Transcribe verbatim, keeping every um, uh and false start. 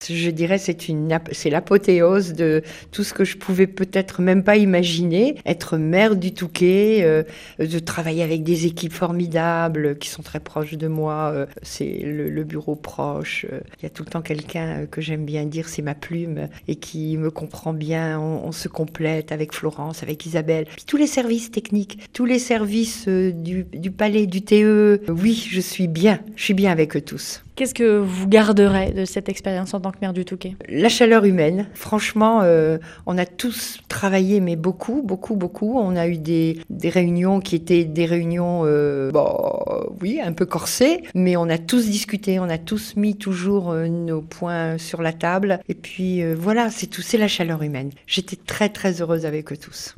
Je dirais c'est une ap c'est l'apothéose de tout ce que je pouvais peut-être même pas imaginer. Être maire du Touquet, heu, de travailler avec des équipes formidables qui sont très proches de moi, heu, c'est le le bureau proche, heu, il y a tout le temps quelqu'un, heu, que j'aime bien dire c'est ma plume et qui me comprend bien. On on se complète avec Florence, avec Isabelle. Puis tous les services techniques, tous les services, heu, du du palais, du T E. Oui, je suis bien, je suis bien avec eux tous. Qu'est-ce que vous garderez de cette expérience en tant que maire du Touquet? La chaleur humaine. Franchement, heu, on a tous travaillé, mais beaucoup, beaucoup, beaucoup. On a eu des des réunions qui étaient des réunions, heu, bah, oui, un peu corsées, mais on a tous discuté, on a tous mis toujours, heu, nos points sur la table et puis, heu, voilà, c'est tout, c'est la chaleur humaine. J'étais très, très heureuse avec eux tous.